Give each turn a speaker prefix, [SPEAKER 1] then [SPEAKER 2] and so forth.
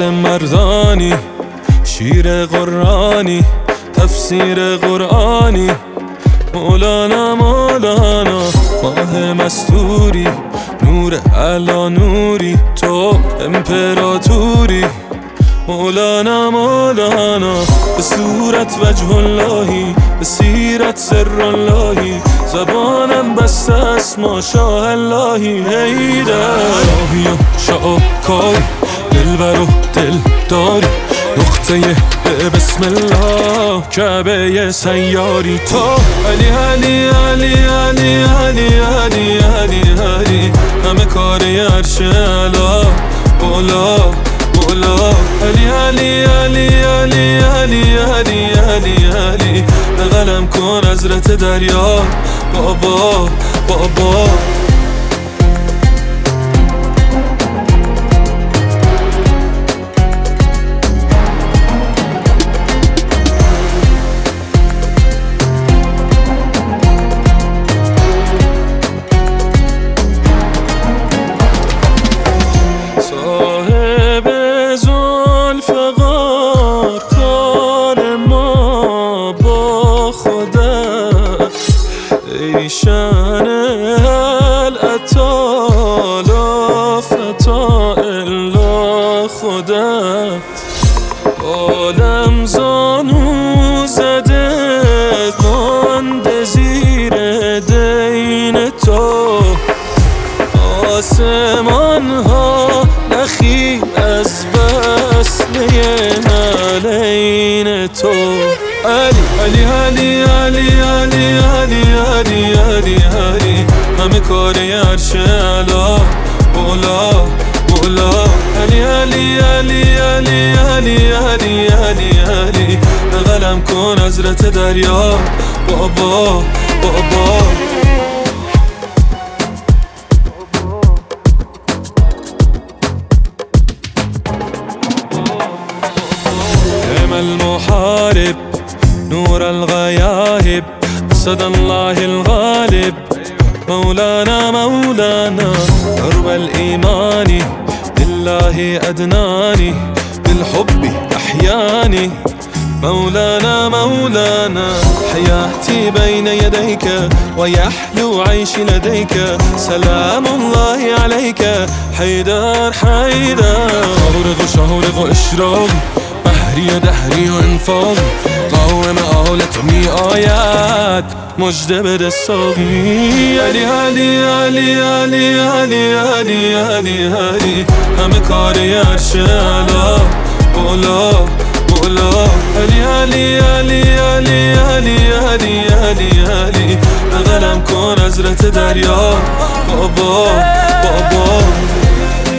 [SPEAKER 1] مرد مردانی، شیر قرآنی، تفسیر قرآنی، مولانا مولانا، ماه مستوری، نور علا نوری، تو امپراتوری، مولانا مولانا، به صورت وجه اللهی، به سیرت سر اللهی، زبانم بسته است ما شاه اللهی. هیدر راهی و شاکاری، دلبر و دل داری، نقطه به بسم الله، کعبه سیاری، تو علی علی علی علی علی علی علی علی، همه کاری عرش اعلا بالا بالا، علی علی علی علی علی علی علی علی، به قلم کن حضرت دریا بابا بابا. شان العطا لا فتا الا خودت، عالم زانو زده مانده زیر دین تو، آسمان ها نخی از وصله علین تو، علی علی علی علی علی علی علی علی علی، همه کاری عرش اعلا بالا بالا، علی علی علی علی علی علی علی علی، به قلم کن حضرت دریا بابا بابا. المحارب نور الغياهب، أسد الله الغالب، مولانا مولانا، درب الإيمان بالله أدناني، بالحب أحياني، مولانا مولانا، حياتي بين يديك ويحلو عيشي لديك، سلام الله عليك حيدر حيدر، شهرق وإشراق، بحری و دهری و انفاق، قوم آلت می آید مجده بده ساقی، علی علی علی علی علی علی علی علی، همه کاری عرش اعلا بالا بالا، علی علی علی علی علی علی علی علی، به قلم کن حضرت دریا بابا بابا.